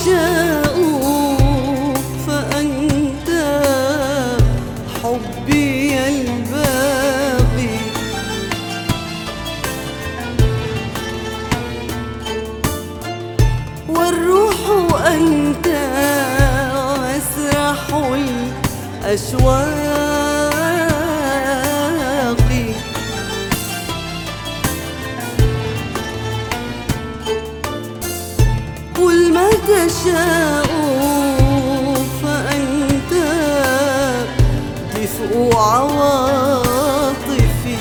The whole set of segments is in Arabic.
تشاء فأنت حبي الباقي. والروح أنت ومسرح الأشواق. قل ما تشاء فأنت دفء عواطفي.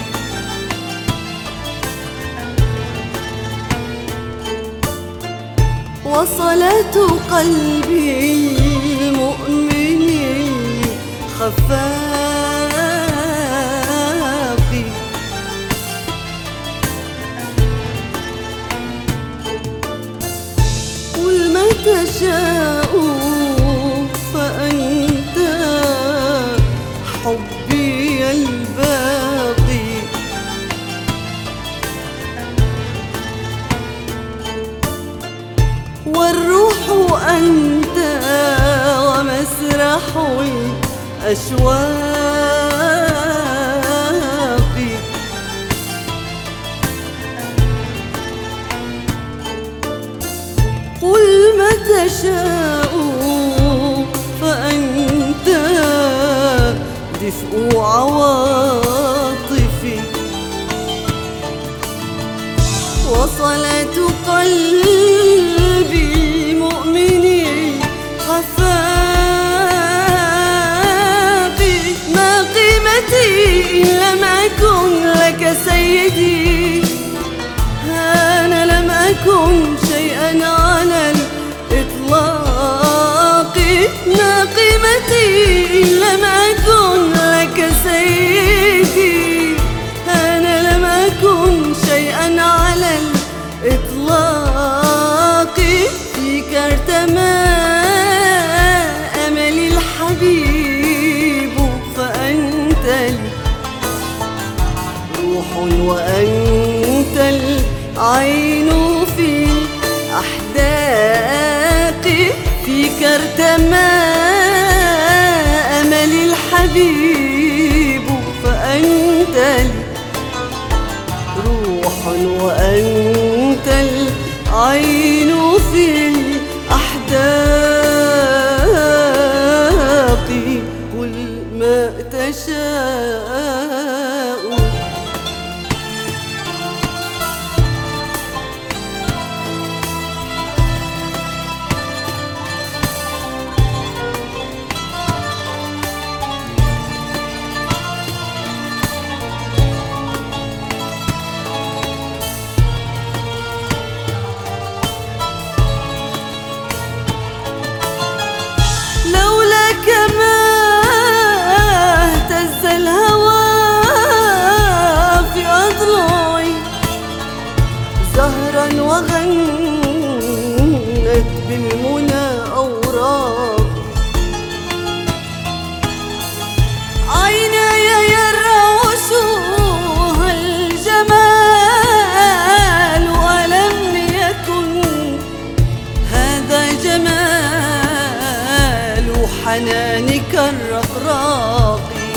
وصلاة قلبي المؤمن الخفاق. قل ما تشاء فأنت حبي الباقي. والروح أنت ومسرح الأشواق. قل ما تشاء فأنت دفء عواطفي. وصلاة قلبي مؤمن خفاقي. ما قيمتي إن لم أكن لك سيدي. أنا لم أكن شيئا على الإطلاق. ما قيمتي إن لم أكن لك سيدي. أنا لم أكن شيئا على الإطلاق. فيك ارتمى أملي الحبيب فأنت لي روح وأنت العين في أحداقي. فيك ارتمى أملي الحبيب فأنت لي روح وأنت العين في أحداقي. قل ما تشاء. زهرا وغنت بالمنى أوراق. عيناي يرعشها الجمال ولم يكن هذا جمال حنانك الرقراق.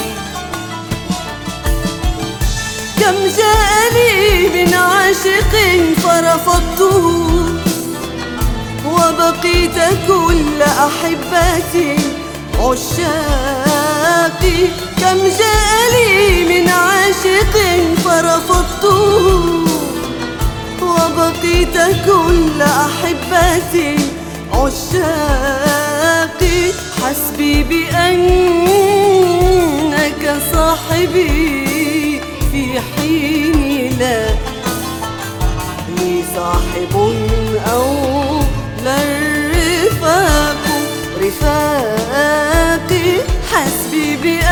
كم جاء لي من عاشق فرفضته وبقيت كل أحبتي عشاقي. كم جاء لي من عاشق فرفضته وبقيت كل أحبتي عشاقي. حسبي بأنك صاحبي في حين لا لي صاحب أو لا الرفاق رفاقي. حسبي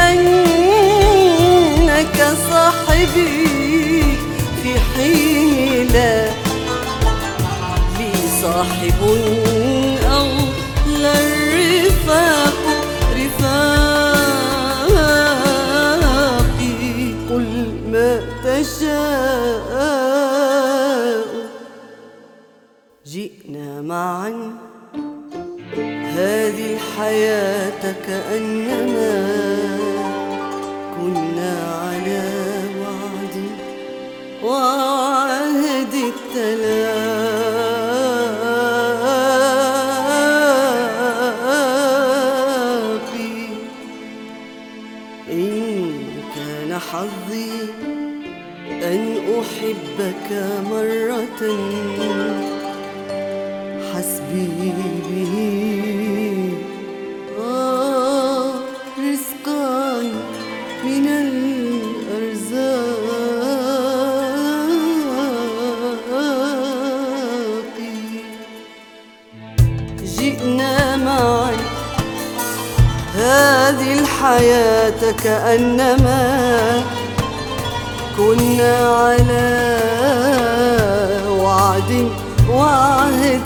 بأنك صاحبي في حين لا لي صاحب أو لا الرفاق رفاقي. قل ما تشاء. جئنا معا الحياة كأنما كنا على وعد وعهد التلاقي. إن كان حظي أن أحبك مرة حسبي به رزقا من الأرزاق. جئنا معا هذه الحياة كأنما كنا على وعد وعهد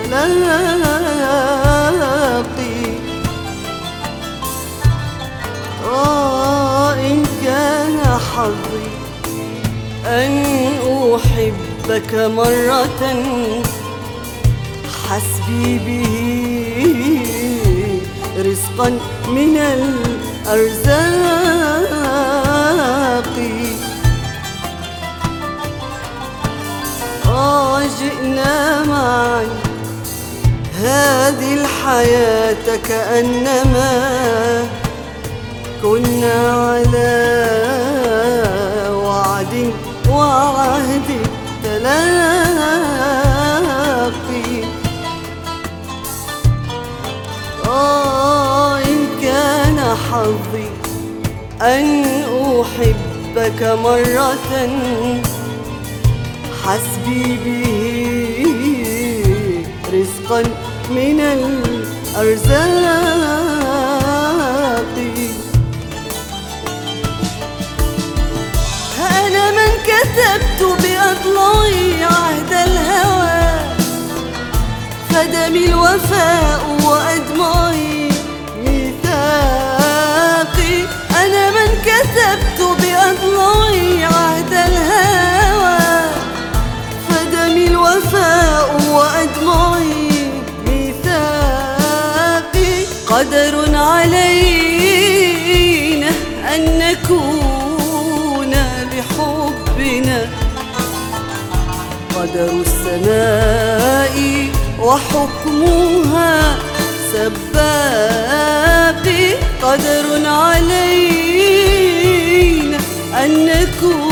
التلاقي. إن كان حظي أن أحبك مرة حسبي به رزقا من الأرزاق. جئنا معا هذه الحياة كأنما كنا على وعد وعهد التلاقي. إن كان حظي أن أحبك مرة حسبي به رزقا من الأرزاق. أنا من كتبت بأضلعي عهد الهوى فدمي الوفاء وأدمعي ميثاقي. أنا من كتبت بأضلعي عهد الهوى فدمي الوفاء وأدمعي ميثاقي. قدر علينا أن نكون لحبنا قدر السماء وحكمها سباقي. قدر علينا أن نكون